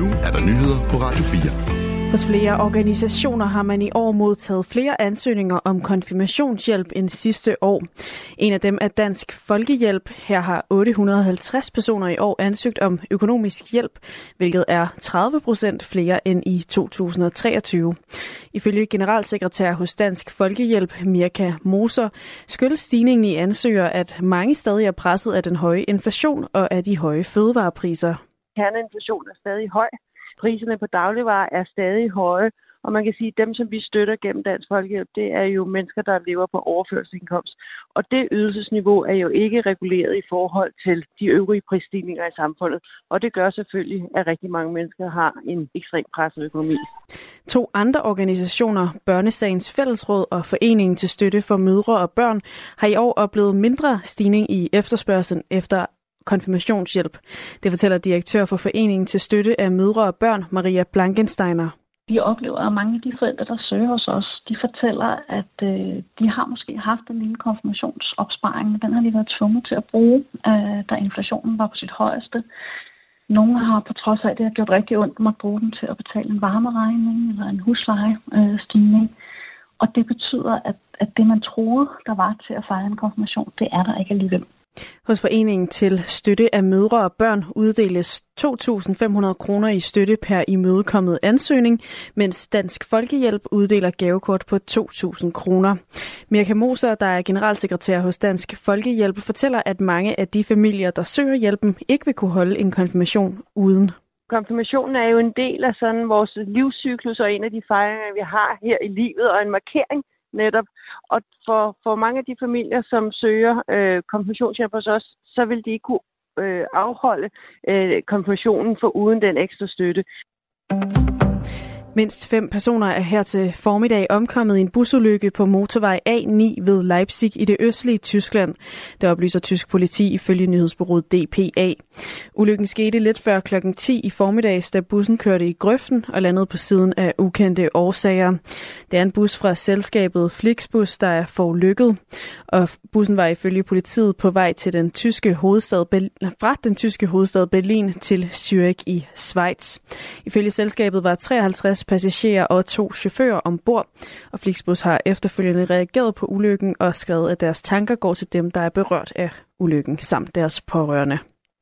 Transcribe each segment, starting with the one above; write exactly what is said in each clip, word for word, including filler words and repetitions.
Nu er der nyheder på Radio fire. Hos flere organisationer har man i år modtaget flere ansøgninger om konfirmationshjælp end sidste år. En af dem er Dansk Folkehjælp. Her har otte hundrede og halvtreds personer i år ansøgt om økonomisk hjælp, hvilket er tredive procent flere end i to tusind og treogtyve. Ifølge generalsekretær hos Dansk Folkehjælp, Mirka Moser, skyldes stigningen i ansøgere, at mange stadig er presset af den høje inflation og af de høje fødevarepriser. Kerneinflationen er stadig høj. Priserne på dagligvarer er stadig høje, og man kan sige, at dem, som vi støtter gennem Dansk Folkehjælp, det er jo mennesker, der lever på overførselsindkomst. Og det ydelsesniveau er jo ikke reguleret i forhold til de øvrige prisstigninger i samfundet. Og det gør selvfølgelig, at rigtig mange mennesker har en ekstremt presset økonomi. To andre organisationer, Børnesagens Fællesråd og Foreningen til Støtte for Mødre og Børn, har i år oplevet mindre stigning i efterspørgslen efter konfirmationshjælp. Det fortæller direktør for Foreningen til Støtte af Mødre og Børn, Maria Blankensteiner. Vi oplever, at mange af de forældre, der søger hos os, de fortæller, at øh, de har måske haft en lille konfirmationsopsparing, men den har de været tvunget til at bruge, øh, da inflationen var på sit højeste. Nogle har på trods af, at det har gjort rigtig ondt, måtte bruge den til at betale en varmeregning eller en huslejestigning. Øh, og det betyder, at, at det, man troede, der var til at fejre en konfirmation, det er der ikke alligevel. Hos Foreningen til Støtte af Mødre og Børn uddeles to tusind fem hundrede kroner i støtte per imødekommet ansøgning, mens Dansk Folkehjælp uddeler gavekort på to tusind kroner. Mirka Moser, der er generalsekretær hos Dansk Folkehjælp, fortæller, at mange af de familier, der søger hjælpen, ikke vil kunne holde en konfirmation uden. Konfirmationen er jo en del af sådan vores livscyklus og en af de fejringer, vi har her i livet, og en markering netop. Og for, for mange af de familier, som søger øh, konfirmationshjælp hos os, så vil de ikke kunne øh, afholde øh, konfirmationen for uden den ekstra støtte. Mindst fem personer er her til formiddag omkommet i en busulykke på motorvej A ni ved Leipzig i det østlige Tyskland. Det oplyser tysk politi ifølge nyhedsbureauet D P A. Ulykken skete lidt før klokken ti i formiddags, da bussen kørte i grøften og landede på siden af ukendte årsager. Det er en bus fra selskabet Flixbus, der er forulykket, og bussen var ifølge politiet på vej til den tyske hovedstad fra den tyske hovedstad Berlin til Zürich i Schweiz. Ifølge selskabet var treoghalvtreds passagerer og to chauffører ombord, og Flixbus har efterfølgende reageret på ulykken og skrevet, at deres tanker går til dem, der er berørt af ulykken, samt deres pårørende.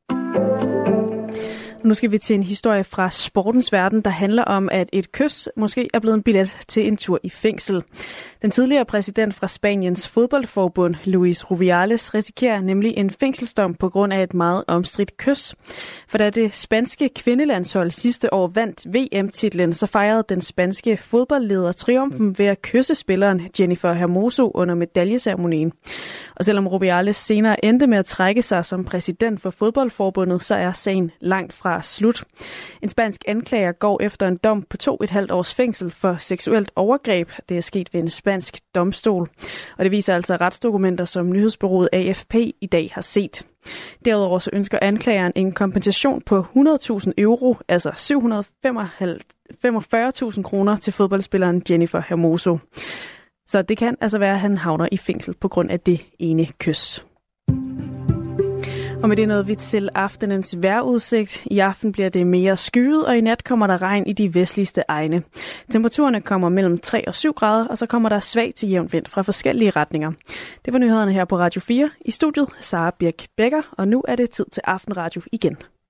Nu skal vi til en historie fra sportens verden, der handler om, at et kys måske er blevet en billet til en tur i fængsel. Den tidligere præsident fra Spaniens fodboldforbund, Luis Rubiales, risikerer nemlig en fængselsdom på grund af et meget omstridt kys. For da det spanske kvindelandshold sidste år vandt V M-titlen, så fejrede den spanske fodboldleder triumfen ved at kysse spilleren Jennifer Hermoso under medaljeceremonien. Og selvom Rubiales senere endte med at trække sig som præsident for fodboldforbundet, så er sagen langt fra slut. En spansk anklager går efter en dom på to et halvt års fængsel for seksuelt overgreb. Det er sket ved en spansk domstol. Og det viser altså retsdokumenter, som nyhedsbureauet A F P i dag har set. Derudover så ønsker anklageren en kompensation på hundrede tusind euro, altså syv hundrede og femogfyrre tusind kroner til fodboldspilleren Jennifer Hermoso. Så det kan altså være, at han havner i fængsel på grund af det ene kys. Og med det nåede vi til aftenens vejrudsigt. I aften bliver det mere skyet, og i nat kommer der regn i de vestligste egne. Temperaturerne kommer mellem tre og syv grader, og så kommer der svag til jævn vind fra forskellige retninger. Det var nyhederne her på Radio fire. I studiet Sara Birk Becker, og nu er det tid til Aftenradio igen.